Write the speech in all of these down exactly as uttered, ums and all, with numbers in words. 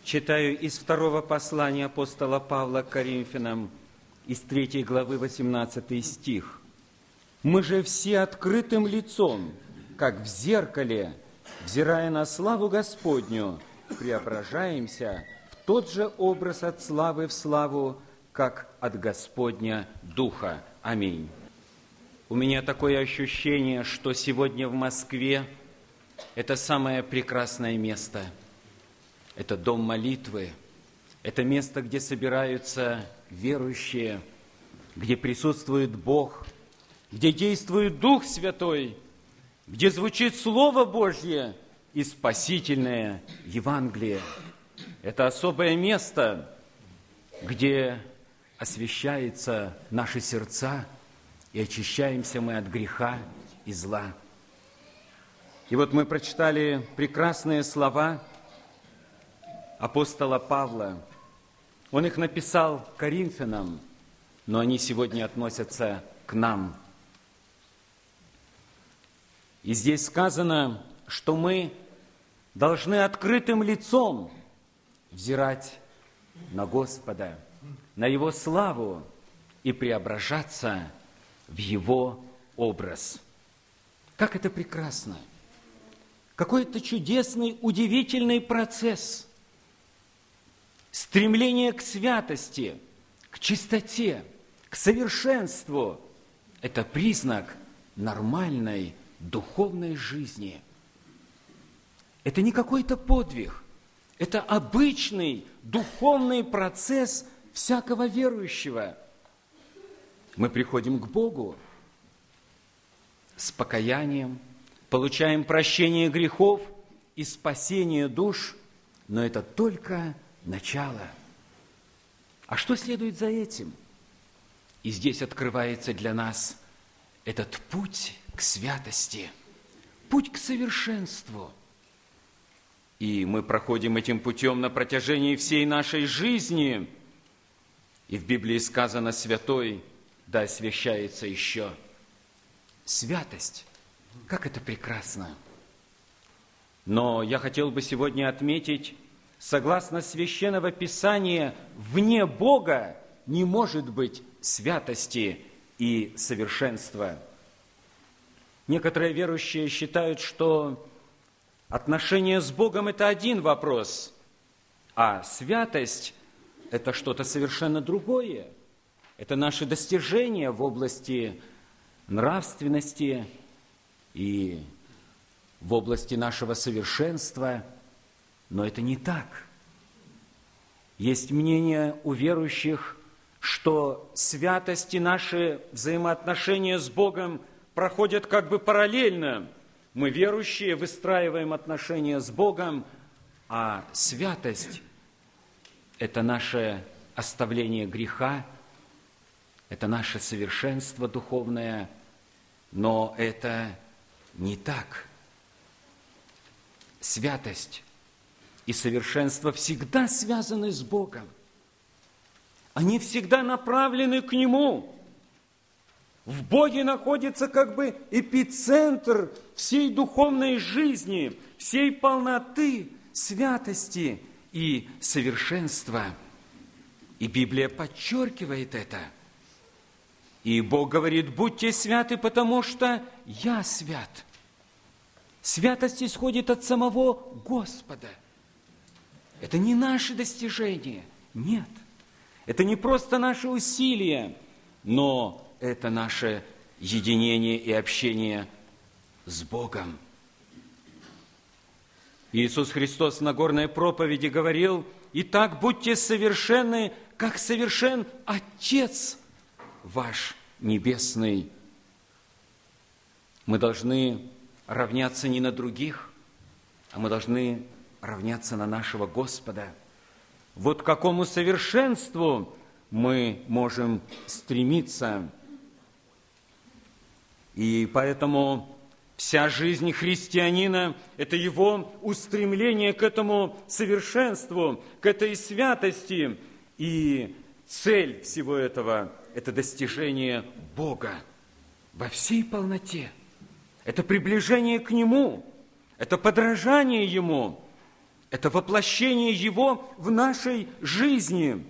Читаю из второго послания апостола Павла к Коринфянам, из третьей главы, восемнадцатый стих. «Мы же все открытым лицом, как в зеркале, взирая на славу Господню, преображаемся в тот же образ от славы в славу, как от Господня Духа». Аминь. У меня такое ощущение, что сегодня в Москве это самое прекрасное место. Это дом молитвы, это место, где собираются верующие, где присутствует Бог, где действует Дух Святой, где звучит Слово Божье и спасительное Евангелие. Это особое место, где освящаются наши сердца и очищаемся мы от греха и зла. И вот мы прочитали прекрасные слова апостола Павла. Он их написал Коринфянам, но они сегодня относятся к нам. И здесь сказано, что мы должны открытым лицом взирать на Господа, на Его славу и преображаться в Его образ. Как это прекрасно! Какой это чудесный, удивительный процесс! Стремление к святости, к чистоте, к совершенству – это признак нормальной духовной жизни. Это не какой-то подвиг, это обычный духовный процесс всякого верующего. Мы приходим к Богу с покаянием, получаем прощение грехов и спасение душ, но это только начало. А что следует за этим? И здесь открывается для нас этот путь к святости, путь к совершенству. И мы проходим этим путем на протяжении всей нашей жизни. И в Библии сказано: «Святой да освящается еще». Святость, как это прекрасно! Но я хотел бы сегодня отметить, согласно Священного Писания, вне Бога не может быть святости и совершенства. Некоторые верующие считают, что отношения с Богом – это один вопрос, а святость – это что-то совершенно другое. Это наши достижения в области нравственности и в области нашего совершенства. Но это не так. Есть мнение у верующих, что святость и наши взаимоотношения с Богом проходят как бы параллельно. Мы, верующие, выстраиваем отношения с Богом, а святость – это наше оставление греха, это наше совершенство духовное, но это не так. Святость и совершенство всегда связаны с Богом. Они всегда направлены к Нему. В Боге находится как бы эпицентр всей духовной жизни, всей полноты, святости и совершенства. И Библия подчеркивает это. И Бог говорит: «Будьте святы, потому что я свят». Святость исходит от самого Господа. Это не наши достижения, нет. Это не просто наши усилия, но это наше единение и общение с Богом. Иисус Христос в Нагорной проповеди говорил: «Итак, будьте совершенны, как совершен Отец ваш Небесный». Мы должны равняться не на других, а мы должны равняться на нашего Господа. Вот к какому совершенству мы можем стремиться. И поэтому вся жизнь христианина – это его устремление к этому совершенству, к этой святости. И цель всего этого – это достижение Бога во всей полноте. Это приближение к Нему, это подражание Ему. это воплощение Его в нашей жизни.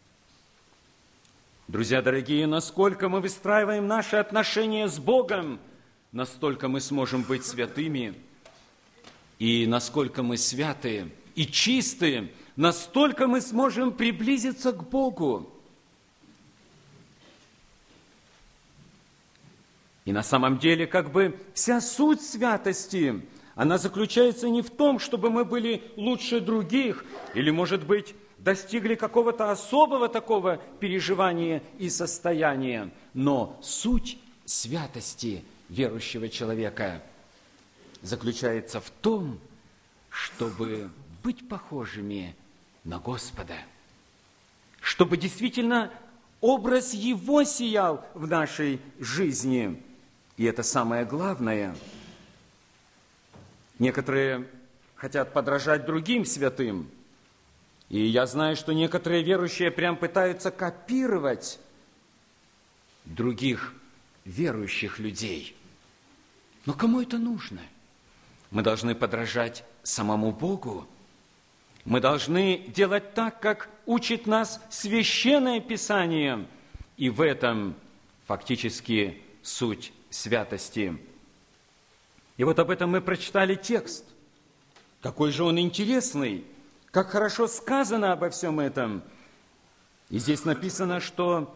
Друзья дорогие, насколько мы выстраиваем наши отношения с Богом, настолько мы сможем быть святыми. И насколько мы святые и чистые, настолько мы сможем приблизиться к Богу. И на самом деле, как бы вся суть святости, она заключается не в том, чтобы мы были лучше других, или, может быть, достигли какого-то особого такого переживания и состояния, но суть святости верующего человека заключается в том, чтобы быть похожими на Господа, чтобы действительно образ Его сиял в нашей жизни. И это самое главное. Некоторые хотят подражать другим святым, и я знаю, что некоторые верующие прям пытаются копировать других верующих людей. Но кому это нужно? Мы должны подражать самому Богу. Мы должны делать так, как учит нас Священное Писание. И в этом фактически суть святости. И вот об этом мы прочитали текст. Какой же он интересный, как хорошо сказано обо всем этом. И здесь написано, что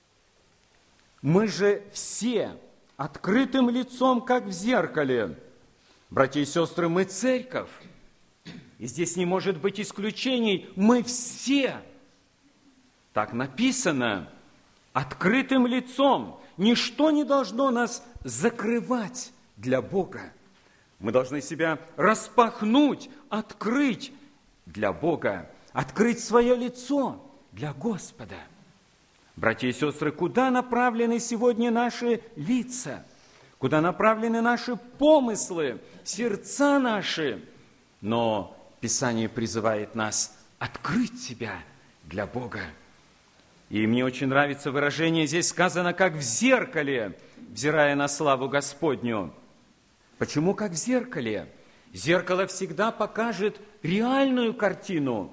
мы же все открытым лицом, как в зеркале. Братья и сестры, мы церковь. И здесь не может быть исключений. Мы все, так написано, открытым лицом. Ничто не должно нас закрывать для Бога. Мы должны себя распахнуть, открыть для Бога, открыть свое лицо для Господа. Братья и сестры, куда направлены сегодня наши лица? Куда направлены наши помыслы, сердца наши? Но Писание призывает нас открыть себя для Бога. И мне очень нравится выражение, здесь сказано, как в зеркале, взирая на славу Господню. Почему как в зеркале? Зеркало всегда покажет реальную картину.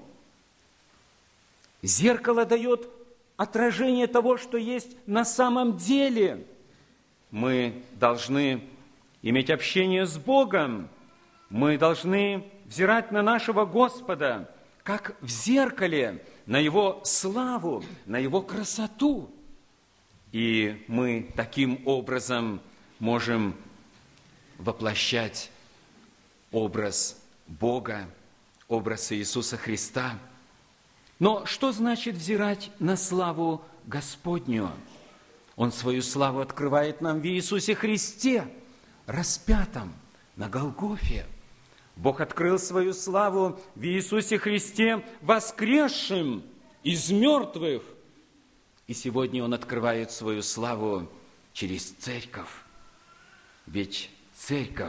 Зеркало дает отражение того, что есть на самом деле. Мы должны иметь общение с Богом. Мы должны взирать на нашего Господа, как в зеркале, на Его славу, на Его красоту. И мы таким образом можем воплощать образ Бога, образ Иисуса Христа. Но что значит взирать на славу Господню? Он свою славу открывает нам в Иисусе Христе, распятом на Голгофе. Бог открыл свою славу в Иисусе Христе, воскресшим из мертвых. И сегодня Он открывает свою славу через церковь. Ведь церковь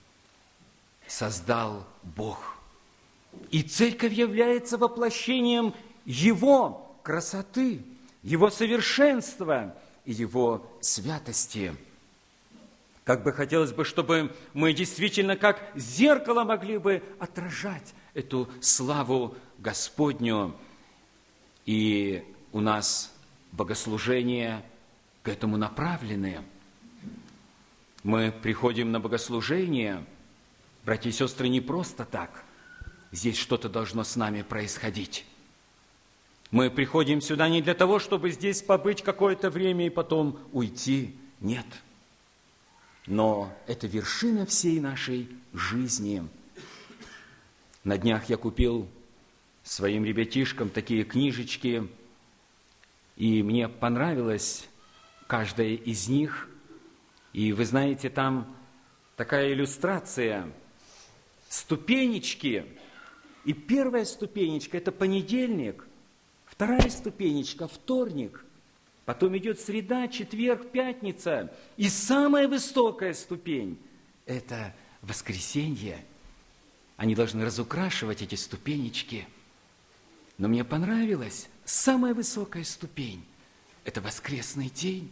создал Бог. И церковь является воплощением Его красоты, Его совершенства и Его святости. Как бы хотелось бы, чтобы мы действительно как зеркало могли бы отражать эту славу Господню. И у нас богослужения к этому направлены. Мы приходим на богослужение, братья и сестры, не просто так. Здесь что-то должно с нами происходить. Мы приходим сюда не для того, чтобы здесь побыть какое-то время и потом уйти. Нет. Но это вершина всей нашей жизни. На днях я купил своим ребятишкам такие книжечки, и мне понравилась каждая из них. И вы знаете, там такая иллюстрация, ступенечки. И первая ступенечка – это понедельник, вторая ступенечка – вторник, потом идет среда, четверг, пятница. И самая высокая ступень – это воскресенье. Они должны разукрашивать эти ступенечки. Но мне понравилась самая высокая ступень – это воскресный день.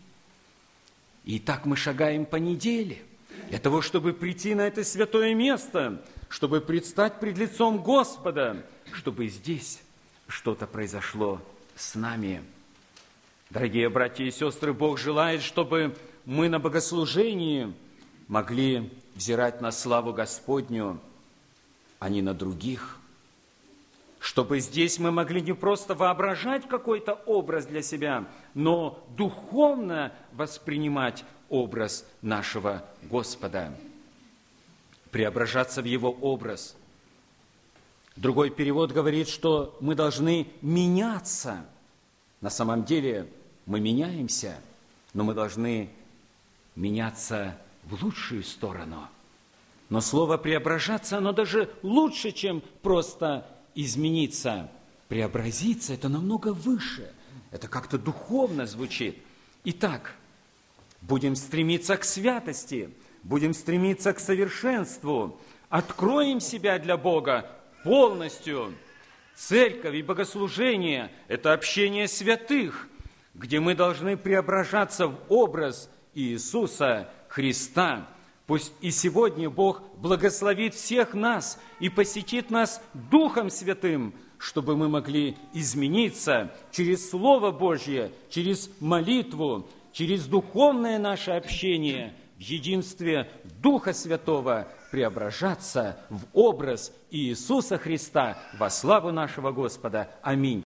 И так мы шагаем по неделе, для того, чтобы прийти на это святое место, чтобы предстать пред лицом Господа, чтобы здесь что-то произошло с нами. Дорогие братья и сестры, Бог желает, чтобы мы на богослужении могли взирать на славу Господню, а не на других. Чтобы здесь мы могли не просто воображать какой-то образ для себя, но духовно воспринимать образ нашего Господа, преображаться в Его образ. Другой перевод говорит, что мы должны меняться. На самом деле мы меняемся, но мы должны меняться в лучшую сторону. Но слово «преображаться», оно даже лучше, чем просто измениться. Преобразиться – это намного выше. Это как-то духовно звучит. Итак, будем стремиться к святости, будем стремиться к совершенству, откроем себя для Бога полностью. Церковь и богослужение – это общение святых, где мы должны преображаться в образ Иисуса Христа. Пусть и сегодня Бог благословит всех нас и посетит нас Духом Святым, чтобы мы могли измениться через Слово Божье, через молитву, через духовное наше общение в единстве Духа Святого, преображаться в образ Иисуса Христа во славу нашего Господа. Аминь.